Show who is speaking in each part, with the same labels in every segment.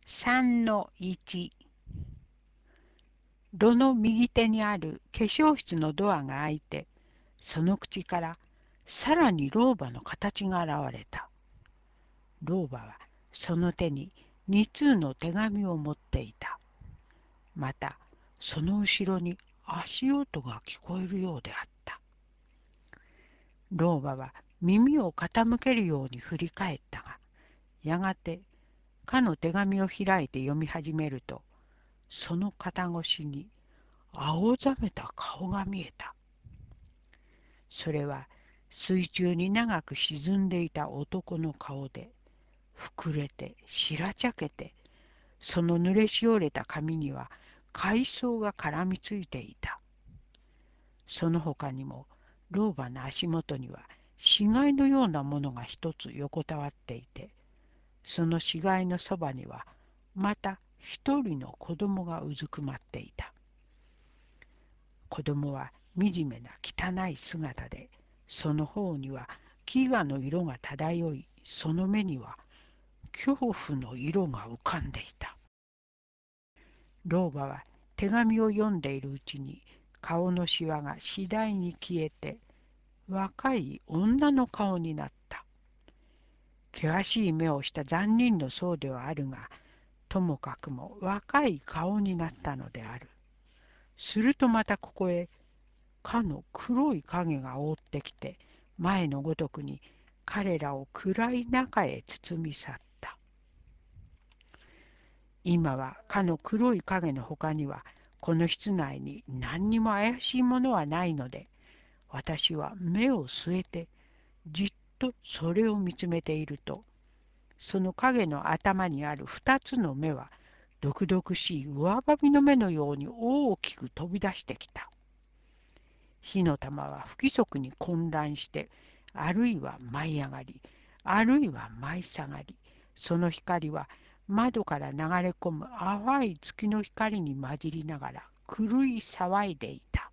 Speaker 1: 3-1。炉の右手にある化粧室のドアが開いて、その口からさらに老婆の形が現れた。老婆はその手に2通の手紙を持っていた。また、その後ろに足音が聞こえるようであった。老婆は耳を傾けるように振り返ったが、やがてかの手紙を開いて読み始めると、その肩越しに青ざめた顔が見えた。それは水中に長く沈んでいた男の顔で、膨れて白茶けて、その濡れしおれた髪には海藻が絡みついていた。その他にも老婆の足元には死骸のようなものが一つ横たわっていて、その死骸のそばにはまた一人の子供がうずくまっていた。子供は惨めな汚い姿で、その方には飢餓の色が漂い、その目には恐怖の色が浮かんでいた。老婆は手紙を読んでいるうちに顔のしわが次第に消えて、若い女の顔になった。険しい目をした残忍の僧ではあるが、ともかくも若い顔になったのである。するとまたここへかの黒い影が覆ってきて、前のごとくに彼らを暗い中へ包み去った。今はかの黒い影の他には、この室内に何にも怪しいものはないので、私は目を据えてじっとそれを見つめていると、その影の頭にある2つの目は、毒々しい上ばみの目のように大きく飛び出してきた。火の玉は不規則に混乱して、あるいは舞い上がり、あるいは舞い下がり、その光は窓から流れ込む淡い月の光に混じりながら狂い騒いでいた。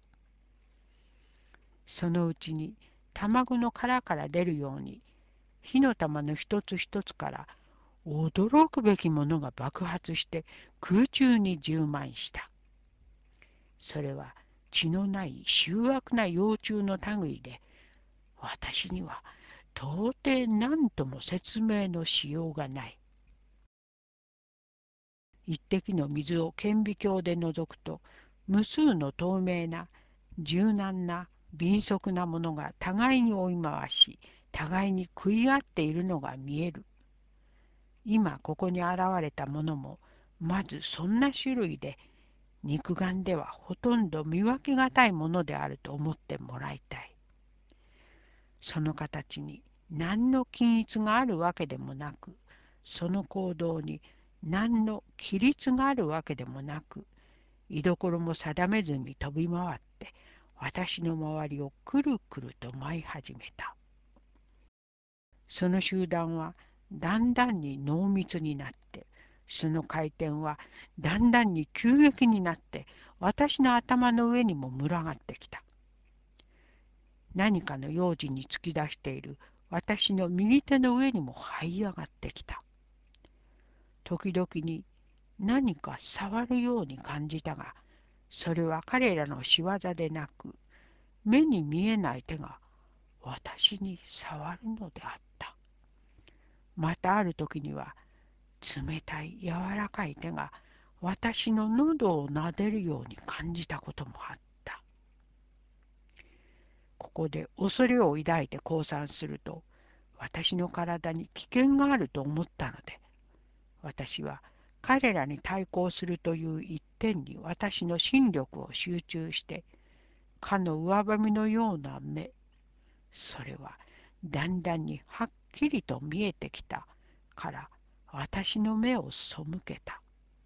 Speaker 1: そのうちに卵の殻から出るように、火の玉の一つ一つから驚くべきものが爆発して空中に充満した。それは血のない醜悪な幼虫の類で、私には到底何とも説明のしようがない。一滴の水を顕微鏡で覗くと、無数の透明な柔軟な敏速なものが互いに追い回し、互いに食い合っているのが見える。今ここに現れたものもまずそんな種類で、肉眼ではほとんど見分けがたいものであると思ってもらいたい。その形に何の均一があるわけでもなく、その行動に何の規律があるわけでもなく、居所も定めずに飛び回って、私の周りをくるくると舞い始めた。その集団はだんだんに濃密になって、その回転はだんだんに急激になって、私の頭の上にも群がってきた。何かの用心に突き出している私の右手の上にも這い上がってきた。時々に何か触るように感じたが、それは彼らの仕業でなく、目に見えない手が私に触るのであった。またある時には、冷たい柔らかい手が私の喉を撫でるように感じたこともあった。ここで恐れを抱いて降参すると、私の体に危険があると思ったので、私は彼らに対抗するという一点に私の心力を集中して、かの上ばみのような目、それはだんだんにはっきりと見えてきたから私の目を背けた。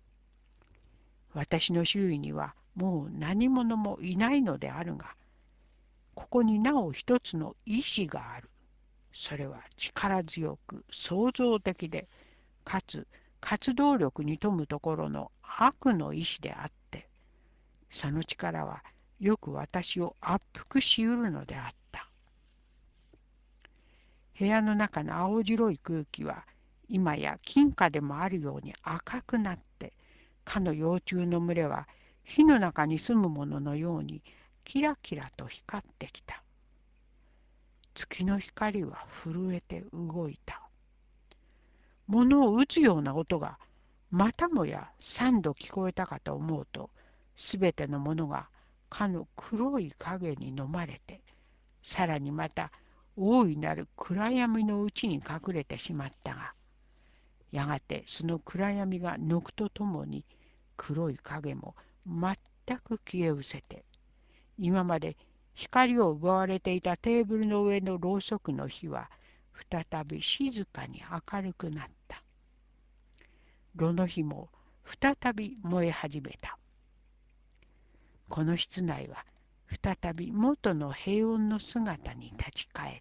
Speaker 1: 私の周囲にはもう何者もいないのであるが、ここになお一つの意志がある。それは力強く創造的で、かつ活動力に富むところの悪の意志であって、その力はよく私を圧迫しうるのであった。部屋の中の青白い空気は今や金貨でもあるように赤くなって、かの幼虫の群れは火の中に住むもののようにキラキラと光ってきた。月の光は震えて動いた。物を打つような音がまたもや三度聞こえたかと思うと、すべてのものがかの黒い影に飲まれて、さらにまた大いなる暗闇のうちに隠れてしまったが、やがてその暗闇が抜くとともに黒い影も全く消え失せて、今まで光を奪われていたテーブルの上のろうそくの火は再び静かに明るくなった。炉の火も再び燃え始めた。この室内は再び元の平穏の姿に立ち返った。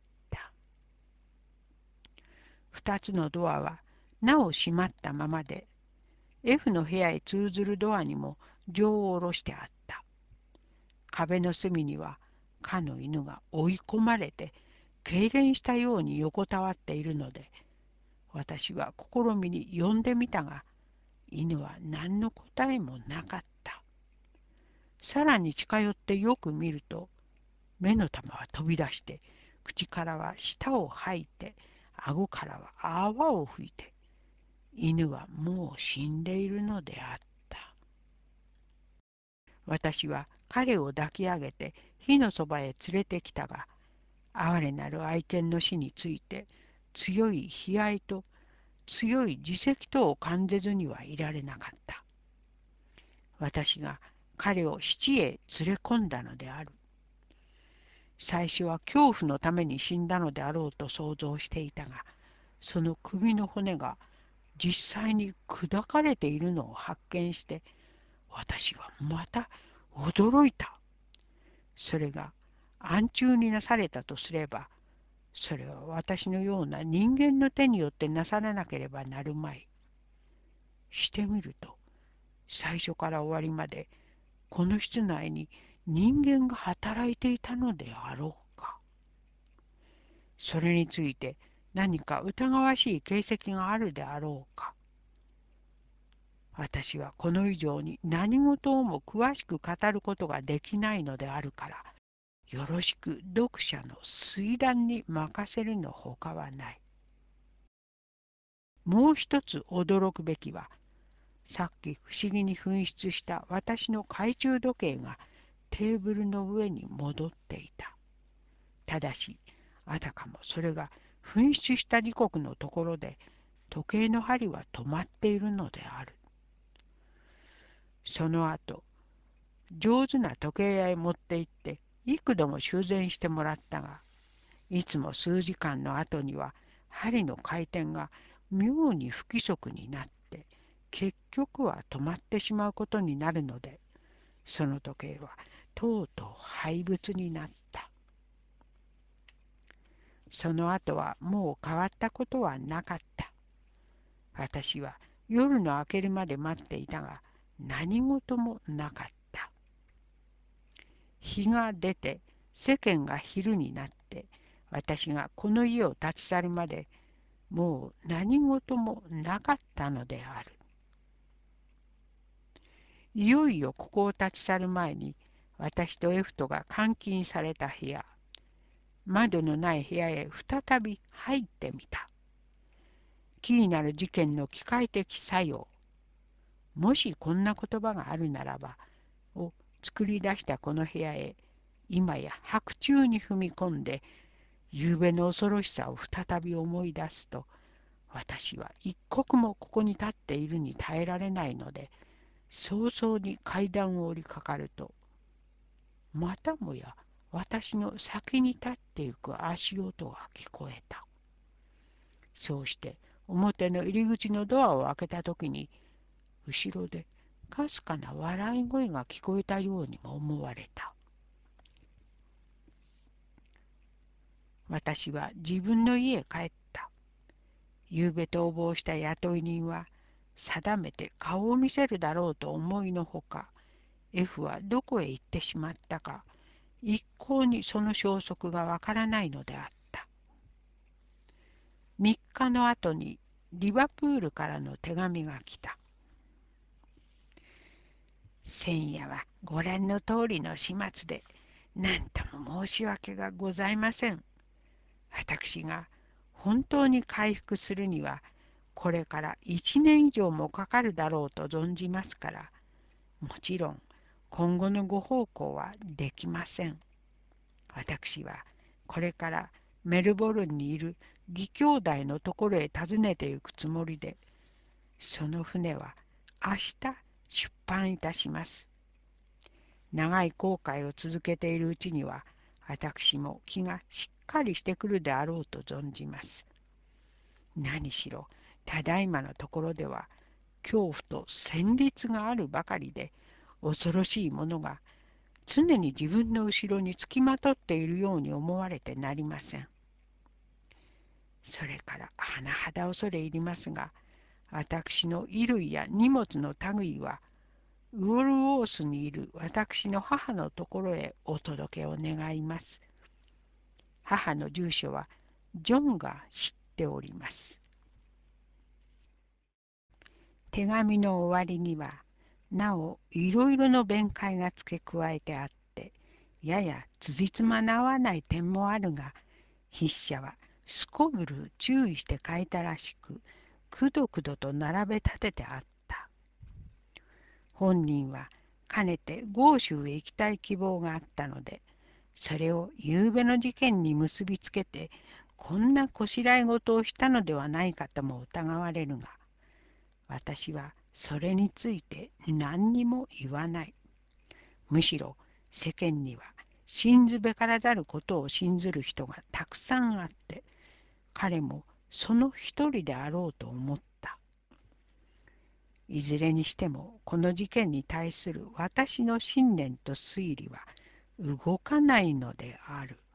Speaker 1: 二つのドアはなお閉まったままで、F の部屋へ通ずるドアにも錠を下ろしてあった。壁の隅にはかの犬が追い込まれて痙攣したように横たわっているので、私は試みに呼んでみたが、犬は何の答えもなかった。さらに近寄ってよく見ると、目の玉は飛び出して、口からは舌を吐いて、顎からは泡を吹いて、犬はもう死んでいるのであった。私は彼を抱き上げて火のそばへ連れてきたが、哀れなる愛犬の死について強い悲哀と強い自責とを感じずにはいられなかった。私が彼を七へ連れ込んだのである。最初は恐怖のために死んだのであろうと想像していたが、その首の骨が実際に砕かれているのを発見して、私はまた驚いた。それが暗中になされたとすれば、それは私のような人間の手によってなさらなければなるまい。してみると、最初から終わりまで、この室内に人間が働いていたのであろうか。それについて何か疑わしい形跡があるであろうか。私はこの以上に何事をも詳しく語ることができないのであるから、よろしく読者の推断に任せるのほかはない。もう一つ驚くべきは、さっき不思議に紛失した私の懐中時計がテーブルの上に戻っていた。ただし、あたかもそれが紛失した時刻のところで時計の針は止まっているのである。その後、上手な時計屋へ持って行って幾度も修繕してもらったが、いつも数時間の後には針の回転が妙に不規則になって結局は止まってしまうことになるので、その時計はとうとう廃物になった。その後はもう変わったことはなかった。私は夜の明けるまで待っていたが、何事もなかった。日が出て世間が昼になって、私がこの家を立ち去るまでもう何事もなかったのである。いよいよここを立ち去る前に、私とエフトが監禁された部屋、窓のない部屋へ再び入ってみた。気になる事件の機械的作用、もしこんな言葉があるならば、を作り出したこの部屋へ、今や白昼に踏み込んで、夕べの恐ろしさを再び思い出すと、私は一刻もここに立っているに耐えられないので、早々に階段を降りかかると、またもや私の先に立ってゆく足音が聞こえた。そうして表の入り口のドアを開けたときに、後ろでかすかな笑い声が聞こえたようにも思われた。私は自分の家へ帰った。夕べ逃亡した雇い人は、定めて顔を見せるだろうと思いのほか、F はどこへ行ってしまったか、一向にその消息がわからないのであった。3日の後にリバプールからの手紙が来た。先夜はご覧の通りの始末で、何とも申し訳がございません。私が本当に回復するには、これから1年以上もかかるだろうと存じますから、もちろん今後のご奉公はできません。私はこれからメルボルンにいる義兄弟のところへ訪ねて行くつもりで、その船は明日出版いたします。長い航海を続けているうちには、私も気がしっかりしてくるであろうと存じます。何しろ、ただいまのところでは、恐怖と戦慄があるばかりで、恐ろしいものが常に自分の後ろにつきまとっているように思われてなりません。それから甚だ恐れ入りますが、私の衣類や荷物の類は、ウォルオースにいる私の母のところへお届けを願います。母の住所はジョンが知っております。手紙の終わりには、なおいろいろの弁解が付け加えてあって、やや辻褄の合わない点もあるが、筆者はすこぶる注意して書いたらしく、くどくどと並べ立ててあった。本人はかねて豪州へ行きたい希望があったので、それを夕べの事件に結びつけて、こんなこしらえ事をしたのではないかとも疑われるが、私はそれについて何にも言わない。むしろ世間には信ずべからざることを信ずる人がたくさんあって、彼もその一人であろうと思った。いずれにしてもこの事件に対する私の信念と推理は動かないのである。